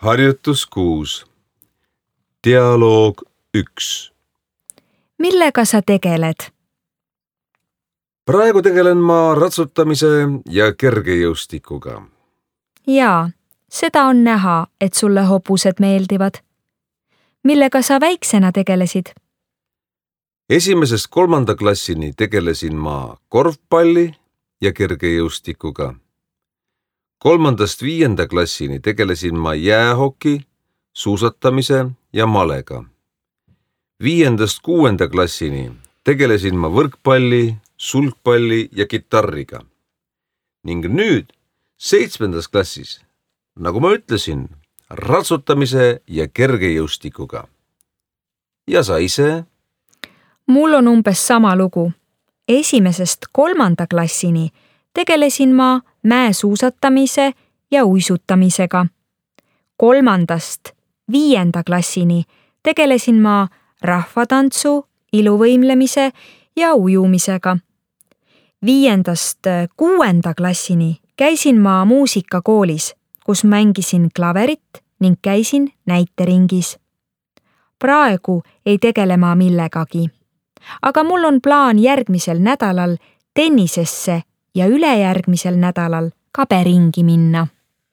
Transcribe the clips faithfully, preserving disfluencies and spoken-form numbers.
Harjutus kuus. Dialoog üks. Millega sa tegeled? Praegu tegelen ma ratsutamise ja kergejõustikuga. Jaa, seda on näha, et sulle hobused meeldivad. Millega sa väiksena tegelesid? Esimesest kolmanda klassini tegelesin ma korvpalli ja kergejõustikuga. Kolmandast viienda klassini tegelesin ma jäähoki, suusatamise ja malega. Viiendast kuuenda klassini tegelesin ma võrkpalli, sulgpalli ja kitarriga. Ning nüüd seitsmendas klassis, nagu ma ütlesin, ratsutamise ja kergejõustikuga. Ja sa ise? Mul on umbes sama lugu. Esimesest kolmanda klassini tegelesin ma mäesuusatamise ja uisutamisega. Kolmandast viienda klassini tegelesin ma rahvatantsu, iluvõimlemise ja ujumisega. Viiendast kuuenda klassini käisin ma muusikakoolis, kus mängisin klaverit ning käisin näiteringis. Praegu ei tegele ma millegagi, aga mul on plaan järgmisel nädalal tennisesse ja ülejärgmisel nädalal kaberingi minna.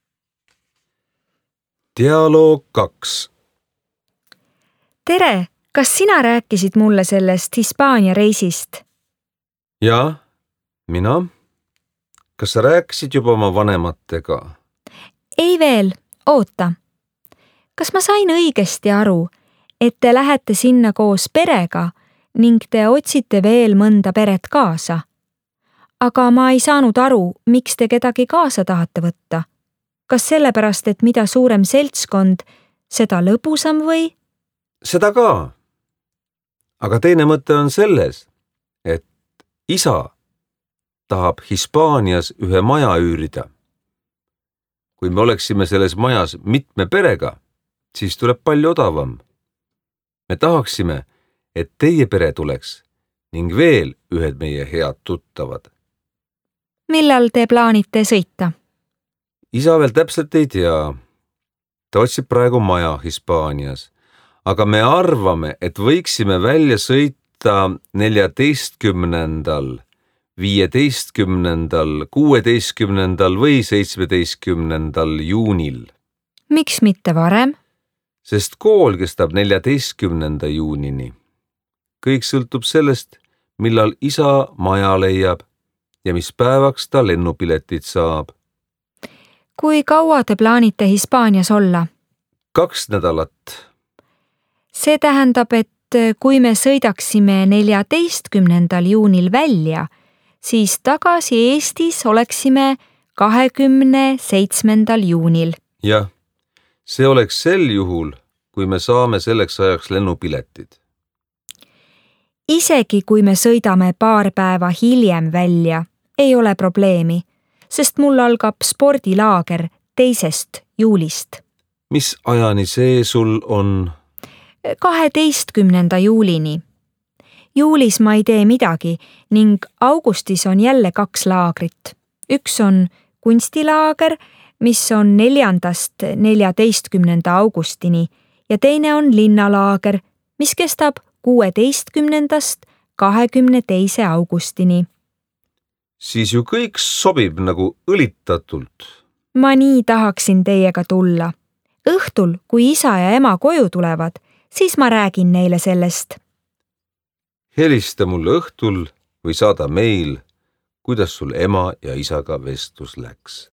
Dialoog kaks. Tere, kas sina rääkisid mulle sellest Hispaania reisist? Jaa, mina. Kas sa rääkisid juba oma vanematega? Ei veel, oota. Kas ma sain õigesti aru, et te lähete sinna koos perega ning te otsite veel mõnda peret kaasa? Aga ma ei saanud aru, miks te kedagi kaasa tahate võtta. Kas sellepärast, et mida suurem seltskond, seda lõbusam või? Seda ka. Aga teine mõte on selles, et isa tahab Hispaanias ühe maja üürida. Kui me oleksime selles majas mitme perega, siis tuleb palju odavam. Me tahaksime, et teie pere tuleks ning veel ühed meie head tuttavad. Millal te plaanite sõita? Isa veel täpselt ei tea. Ta otsib praegu maja Hispaanias, aga me arvame, et võiksime välja sõita neljateistkümnendal, viieteistkümnendal, kuueteistkümnendal või seitsmeteistkümnendal juunil. Miks mitte varem? Sest kool kestab neljateistkümnenda juunini. Kõik sõltub sellest, millal isa maja leiab ja mis päevaks ta lennupiletid saab. Kui kaua te plaanite Hispaanias olla? Kaks nädalat. See tähendab, et kui me sõidaksime neljateistkümnendal juunil välja, siis tagasi Eestis oleksime kahekümne seitsmendal juunil. Jah, see oleks sel juhul, kui me saame selleks ajaks lennupiletid. Isegi kui me sõidame paar päeva hiljem välja, ei ole probleemi, sest mul algab spordilaager teisest juulist. Mis ajani see sul on? kaheteistkümnenda juulini. Juulis ma ei tee midagi ning augustis on jälle kaks laagrit. Üks on kunstilaager, mis on neljandast neljateistkümnenda augustini ja teine on linnalaager, mis kestab kuueteistkümnendast kahekümne teise augustini. Siis ju kõik sobib nagu õlitatult. Ma nii tahaksin teiega tulla. Õhtul, kui isa ja ema koju tulevad, siis ma räägin neile sellest. Helista mulle õhtul või saada meil, kuidas sul ema ja isaga vestlus läks.